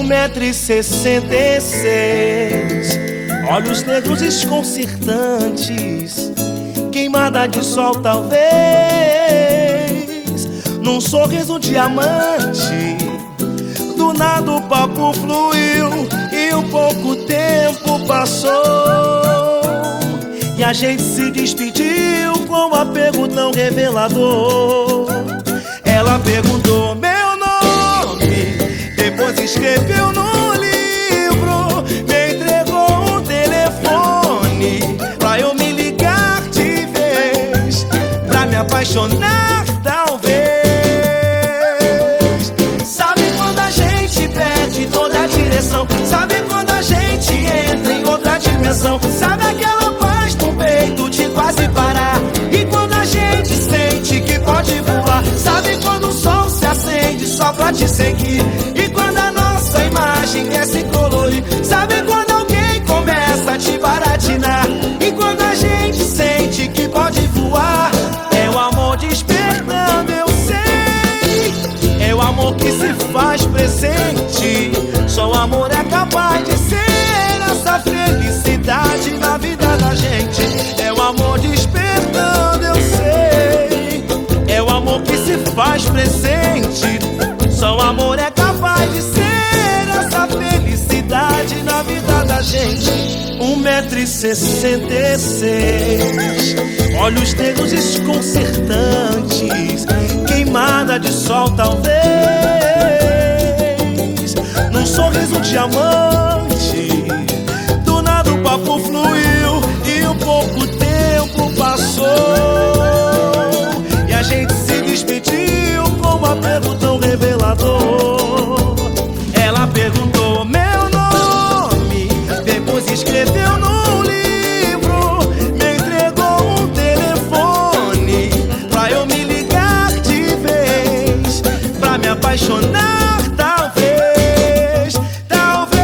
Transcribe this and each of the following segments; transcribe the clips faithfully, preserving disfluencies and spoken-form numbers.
metro e sessenta e seis, olhos negros desconcertantes, queimada de sol talvez, num sorriso diamante. Do nada o papo fluiu e um pouco tempo passou, e a gente se despediu com um apego tão revelador. Ela perguntou meu nome, depois escreveu no livro, me entregou um telefone pra eu me ligar de vez, pra me apaixonar talvez. Sabe quando a gente perde toda a direção? Sabe quando a gente entra em outra dimensão? Sabe aquela paz no peito de quase parar? E quando a gente sente que pode voar? Sabe quando o sol se acende só pra te seguir? E quando a nossa imagem quer se colorir? Sabe quando alguém começa a te baratinar? E quando a gente sente que pode voar? É o amor despertando, eu sei. É o amor que se faz presente. Só o amor é capaz de ser essa felicidade na vida da gente. É o amor despertando, eu sei. É o amor que se faz presente. Só o amor é capaz de ser essa felicidade na vida da gente. Um metro e sessenta e seis, olhos negros desconcertantes, queimada de sol talvez, num sorriso diamante. Do nada o papo fluiu e um pouco tempo passou, e a gente se despediu com um apego tão revelador. Ela perguntou meu nome, depois escreveu no livro, me entregou um telefone pra eu me ligar de vez, pra me apaixonar talvez, talvez.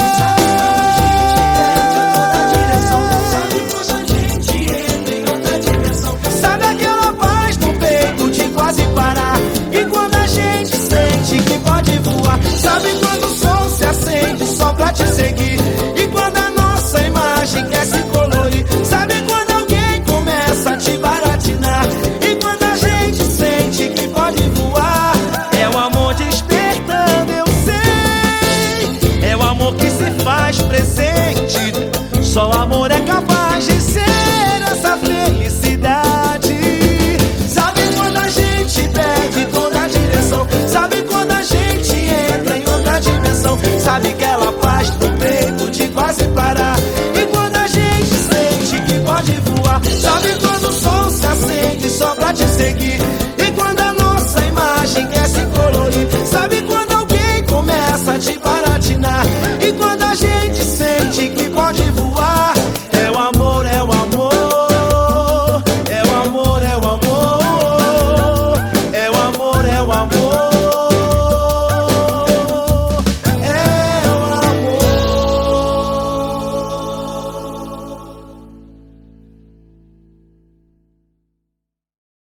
Sabe quando a gente entra em outra dimensão? Sabe aquela paz no peito de quase parar? E quando a gente sente que pode voar? Sabe quando o sol se acende só pra te seguir? E quando a nossa imagem quer se colorir? Sabe quando alguém começa a te baratinar? E quando a gente sente que pode voar? É o amor despertando, eu sei. É o amor que se faz presente. Só o amor é capaz de ser essa felicidade. Sabe quando a gente perde toda a direção? Sabe quando a gente entra em outra dimensão? Sabe aquela paz no peito de quase parar? E quando a gente sente que pode voar? Sabe quando o sol se acende só pra te seguir?